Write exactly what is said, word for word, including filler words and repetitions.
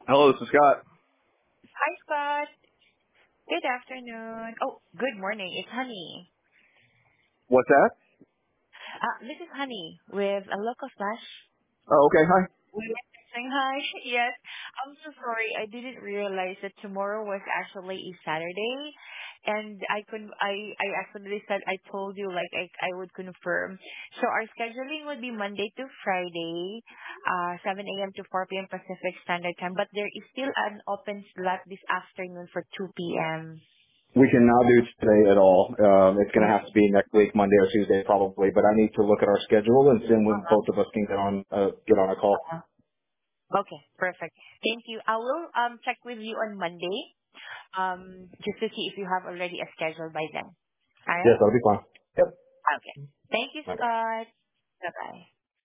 Hello, this is Scott. Hi, Scott. Good afternoon. Oh, good morning. It's Honey. What's that? Uh, this is Honey with a local slash. Oh, okay. Hi. With saying hi. Yes. I'm so sorry. I didn't realize that tomorrow was actually a Saturday, and I could I I actually said I told you like I I would confirm. So our scheduling would be Monday to Friday, uh, seven a m to four p m Pacific Standard Time. But there is still an open slot this afternoon for two p m. We cannot do today at all. Um, it's going to have to be next week, Monday or Tuesday, probably. But I need to look at our schedule and see when both of us can get on uh, get on a call. Uh, Okay, perfect. Thank you. I will um check with you on Monday, um, just to see if you have already a schedule by then. All Yes, right? that'll be fine. Yep. Okay. Thank you, Okay. Scott. Bye-bye.